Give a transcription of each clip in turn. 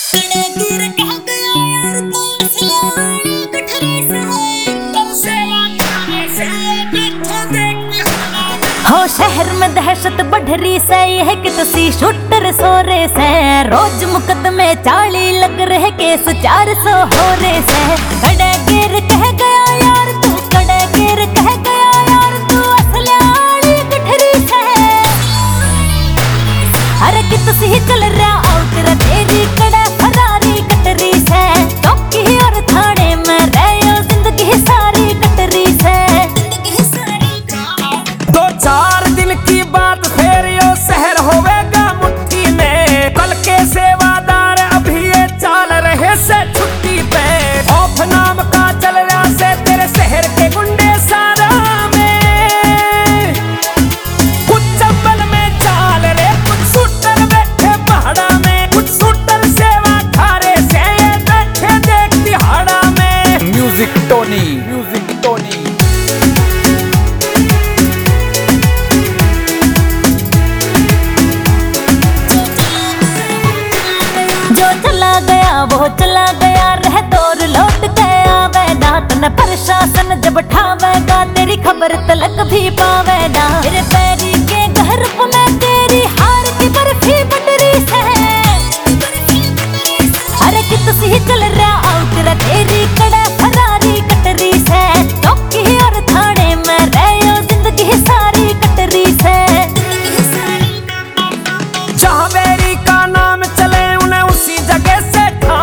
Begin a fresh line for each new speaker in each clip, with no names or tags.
हो शहर में दहशत बढ़ रही से है कि तुसी शूटर सो रे से रोज मुकदमे 40 लग रहे केस 400 हो रे से कड़े गिर कह गया यार तू कड़े गिर कह गया यार तू असल्याड़ी गठरी से अरे कि तुसी चल रहा आउट तेरी कड़े फरारी कटरी से चौकी और थाने में रहे जिंदगी सारी कटरी से
2-4 दिन की बात फिर यो शहर होवेगा मुट्ठी में कल के सेवादार अभी ये चाल रहे से छुट्टी पे खौफ नाम का चल रहा से तेरे शहर के गुंडे सारा में कुछ चंबल में चाल रे कुछ शूटर बैठे पहाड़ा में कुछ शूटर सेवा खारे से ये बैठे देख दिहाड़ा में म्यूजिक टोनी
वो चला गया रह तोर लौट के आवेगा तन प्रशासन जब ठावेगा तेरी खबर तलक भी पावेगा तेरे पैरी के गर्भ में तेरी हार की बर्फी बटरी से अरे कि तुसी चल रहा आउट रे तेरी कड़े फरारी कटरी से चौकी और थाने में रहे जिंदगी सारी कटरी से
जहाँ मेरी का नाम चले उन्हें उसी जगह से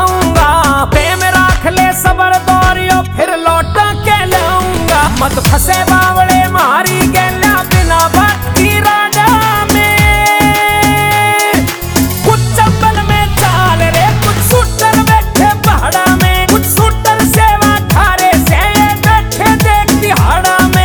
सबर दौरियो फिर लौटा के लाऊंगा मत फंसे बावड़े मारी गैला बिना बात की राजा में कुछ चंबल में चाल रे कुछ शूटर बैठे पहाड़ा में कुछ शूटर सेवा खारे से बैठे देख दिहाड़ा में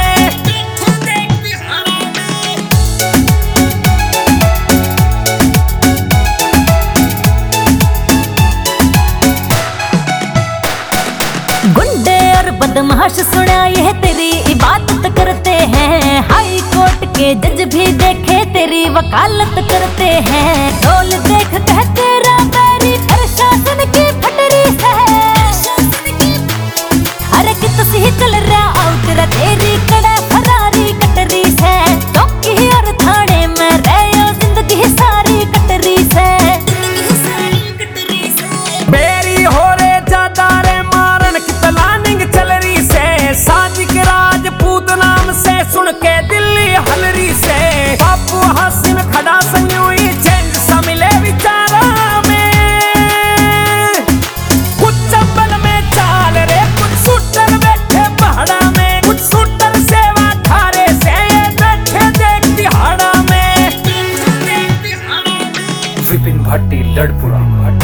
गुंडे और बदमाश सुना यह तेरी इबादत करते हैं हाई कोर्ट के जज भी देखे तेरी वकालत करते हैं ढोल देख कह तेरा बैरी प्रशासन की फटरी से अरे कि तुसी चल रहा आउट रे तेरी कड़े फरारी कटरी से चौकी और थाने में रहे जिंदगी सारी कटरी से
बेरी हो रे ज्यादा रे प्लानिंग चल रही से साजिक राजपूत नाम से सुन के दिल्ली हलरी से बापू हासिम खड़ा संयुई चेंज सा मिले विचारा में कुछ चंबल में चाल रे कुछ शूटर बैठे पहाड़ा में कुछ शूटर सेवा खारे से बैठे देख दिहाड़ा में विपिन भट्टी लड़पुरा